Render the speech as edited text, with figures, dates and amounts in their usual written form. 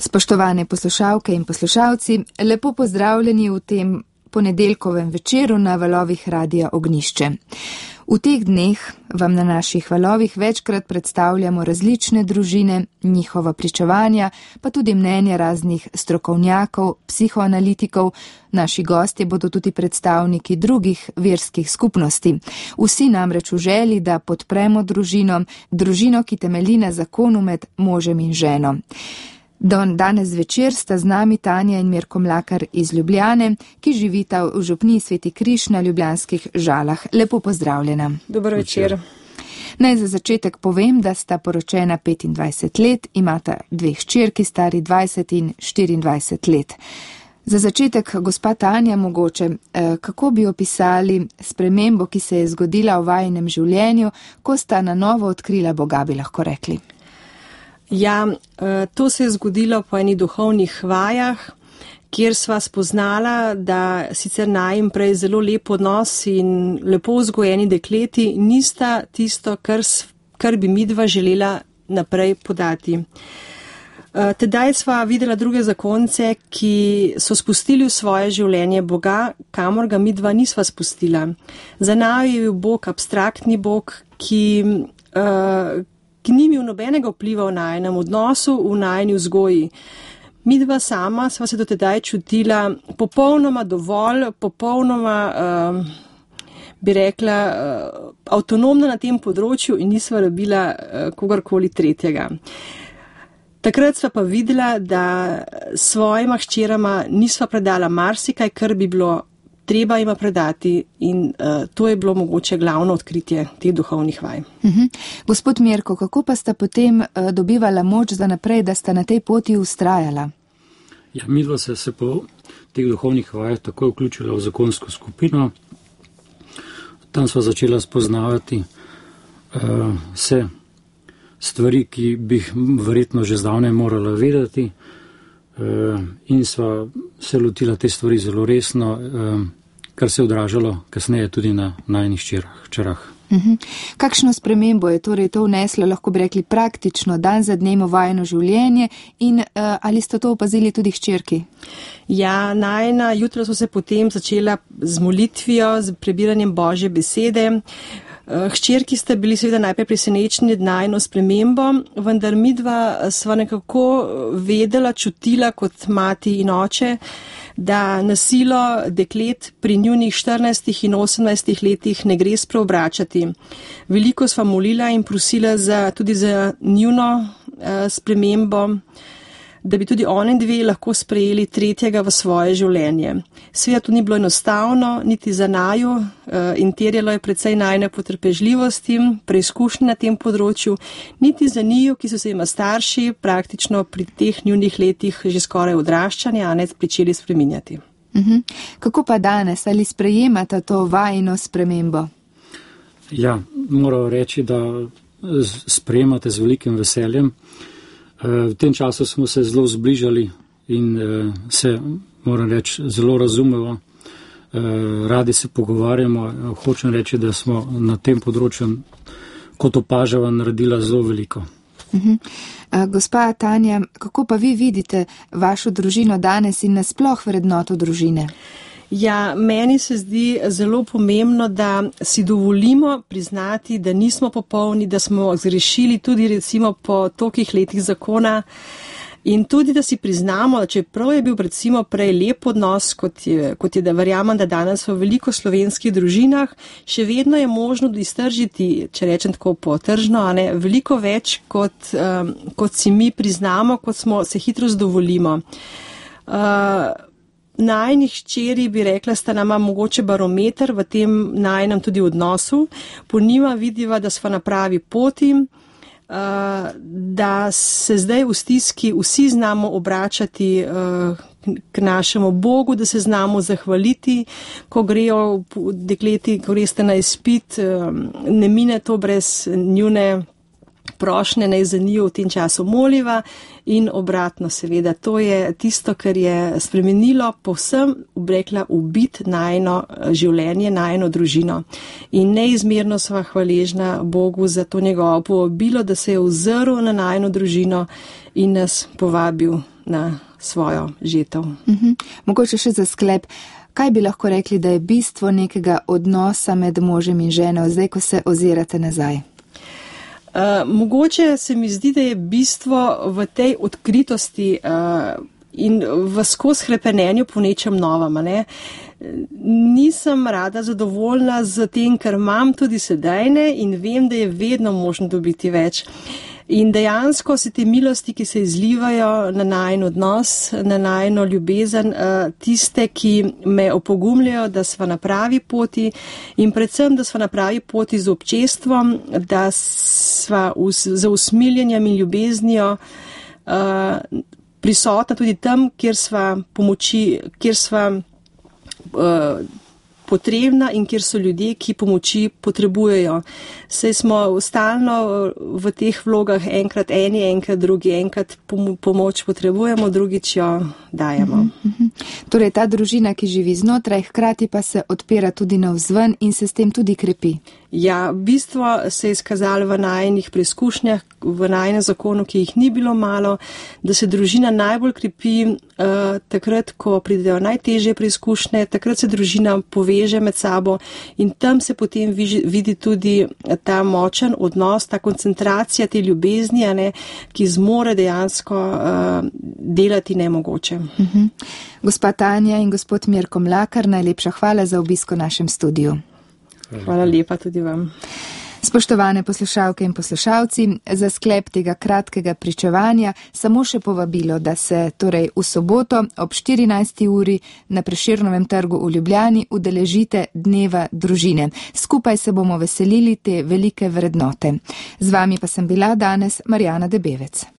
Spoštovane poslušalke in poslušalci, lepo pozdravljeni v tem ponedeljkovem večeru na valovih Radia Ognjišče. V teh dneh vam na naših valovih večkrat predstavljamo različne družine, njihova pričevanja, pa tudi mnenja raznih strokovnjakov, psihoanalitikov. Naši gostje bodo tudi predstavniki drugih verskih skupnosti. Vsi namreč v želji, da podpremo družino, ki temelji na zakonu med možem in ženo. Danes zvečer sta z nami Tanja in Mirko Mlakar iz Ljubljane, ki živita v župniji Sveti Križ na ljubljanskih Žalah. Lepo pozdravljena. Dober večer. Naj za začetek povem, da sta poročena 25 let, imata dve hčerki, stari 20 in 24 let. Za začetek, gospa Tanja, mogoče, kako bi opisali spremembo, ki se je zgodila v vajinem življenju, ko sta na novo odkrila Boga, bi lahko rekli? Ja, to se je zgodilo po eni duhovnih vajah, kjer sva spoznala, da sicer najim prej zelo lep odnos in lepo vzgojeni dekleti nista tisto, kar bi midva želela naprej podati. Tedaj sva videla druge zakonce, ki so spustili v svoje življenje Boga, kamor ga midva nisva spustila. Za naju je bil Bog abstraktni Bog, ki ni imel nobenega vpliva v najinem odnosu, v najini vzgoji. Midva sama sva se do tedaj čutila popolnoma dovolj, popolnoma, bi rekla, avtonomna na tem področju in nisva rabila kogarkoli tretjega. Takrat sva pa videla, da svojima hčerama nisva predala marsikaj, kar bi bilo treba ima predati in to je bilo mogoče glavno odkritje teh duhovnih vaj. Gospod Mirko, kako pa sta potem dobivala moč za naprej, da sta na tej poti ustrajala? Ja, midva se po teh duhovnih vajah takoj vključila v zakonsko skupino. Tam sva začela spoznavati vse stvari, ki bi jih verjetno že zdavnaj morala vedeti, in sva se lotila te stvari zelo resno, kar se je odražalo kasneje tudi na najinih hčerah. Kakšno spremembo je torej to vneslo, lahko bi rekli praktično, dan za dnem v vajino življenje in ali ste to opazili tudi hčerki? Ja, najina jutra so se potem začela z molitvijo, z prebiranjem Božje besede. Hčerki sta bili seveda najprej presenečeni najino spremembo, vendar midva sva nekako vedela, čutila kot mati in oče, da nasilo deklet pri njunih 14 in 18 letih ne gre spreobračati. Veliko sva molila in prosila tudi za njuno spremembo, da bi tudi oni dve lahko sprejeli tretjega v svoje življenje. Seveda to ni bilo enostavno, niti za naju, in terjalo je precej najine potrpežljivosti, preizkušnje na tem področju, niti za njiju, ki so se jima starši praktično pri teh njunih letih že skoraj odraščanja, a ne pričeli spreminjati. Kako pa danes, ali sprejemata to vajino spremembo? Ja, moram reči, da sprejemate z velikim veseljem. V tem času smo se zelo zbližali in se, moram reči, zelo razumemo, radi se pogovarjamo. Hočem reči, da smo na tem področju kot opažava naredila zelo veliko. Gospa Tanja, kako pa vi vidite vašo družino danes in nasploh vrednoto družine? Ja, meni se zdi zelo pomembno, da si dovolimo priznati, da nismo popolni, da smo zgrešili tudi recimo po tolikih letih zakona in tudi, da si priznamo, da čeprav je bil recimo prej lep odnos, kot je da verjamem, da danes v veliko slovenskih družinah, še vedno je možno iztržiti, če rečem tako potržno, a ne, veliko več, kot si mi priznamo, kot smo se hitro zadovoljimo. Najinih hčeri, bi rekla, sta nama mogoče barometer v tem najinem tudi odnosu. Po njima vidiva, da sva na pravi poti, da se zdaj v stiski vsi znamo obračati k našemu Bogu, da se znamo zahvaliti, ko grejo dekleti, ko greste na izpit, ne mine to brez njune prošnje, naj za njiju v tem času moliva in obratno seveda. To je tisto, kar je spremenilo povsem, rekla, ubit najino življenje, najino družino. In neizmerno sva hvaležna Bogu za to njegovo povabilo, da se je ozrl na najino družino in nas povabil na svojo žetev. Mogoče še za sklep, kaj bi lahko rekli, da je bistvo nekega odnosa med možem in ženo, zdaj, ko se ozirate nazaj? Mogoče se mi zdi, da je bistvo v tej odkritosti in v skozi hrepenenju po nečem novem. Ne? Nisem rada zadovoljna z tem, ker imam tudi sedajne in vem, da je vedno možno dobiti več. In dejansko se te milosti, ki se izlivajo na najin odnos, na najino ljubezen, tiste, ki me opogumljajo, da sva na pravi poti in predvsem, da sva na pravi poti z občestvom, da sva z usmiljenjem in ljubeznijo prisotna tudi tam, kjer sva potrebna in kjer so ljudje, ki pomoči potrebujejo. Saj smo stalno v teh vlogah enkrat eni, enkrat drugi, enkrat pomoč potrebujemo, drugič jo dajemo. Torej, ta družina, ki živi znotraj, hkrati pa se odpira tudi navzven in se s tem tudi krepi. Ja, bistvo se je izkazalo v najinih preizkušnjah, v najinem zakonu, ki jih ni bilo malo, da se družina najbolj krepi takrat, ko pridejo najtežje preizkušnje, takrat se družina poveže med sabo in tam se potem vidi tudi ta močen odnos, ta koncentracija te ljubezni, ki zmore dejansko delati nemogoče. Gospa Tanja in gospod Mirko Mlakar, najlepša hvala za obisk v našem studiu. Hvala lepa tudi vam. Spoštovane poslušalke in poslušalci, za sklep tega kratkega pričevanja samo še povabilo, da se torej v soboto ob 14. uri na Prešernovem trgu v Ljubljani udeležite Dneva družine. Skupaj se bomo veselili te velike vrednote. Z vami pa sem bila danes Marjana Debevec.